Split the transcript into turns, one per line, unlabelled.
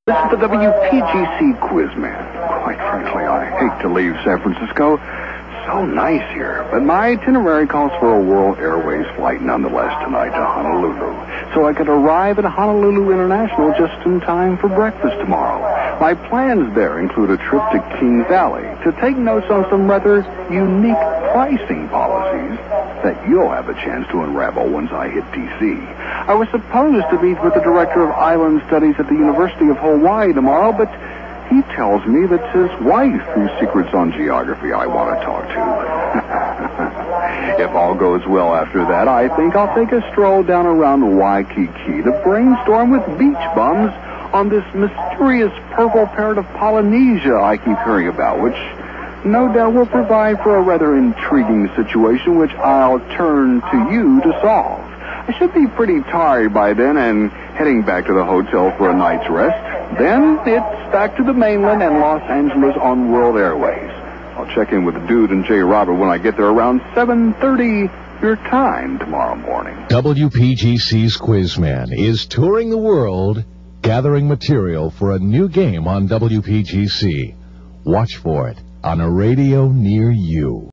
This is the WPGC Quizman. Quite frankly, I hate to leave San Francisco. So nice here. But my itinerary calls for a World Airways flight nonetheless tonight to Honolulu. So I could arrive at Honolulu International just in time for breakfast tomorrow. My plans there include a trip to Kings Alley to take notes on some rather unique pricing policies that you'll have a chance to unravel once I hit D.C. I was supposed to meet with the director of island studies at the University of Hawaii tomorrow, but he tells me that's his wife whose secrets on geography I want to talk to. If all goes well after that, I think I'll take a stroll down around Waikiki to brainstorm with beach bums on this mysterious purple parrot of Polynesia I keep hearing about, which no doubt will provide for a rather intriguing situation which I'll turn to you to solve. I should be pretty tired by then and heading back to the hotel for a night's rest. Then it's back to the mainland and Los Angeles on World Airways. I'll check in with the dude and Jay Robert when I get there around 7:30 your time tomorrow morning.
WPGC's Quizman is touring the world, gathering material for a new game on WPGC. Watch for it on a radio near you.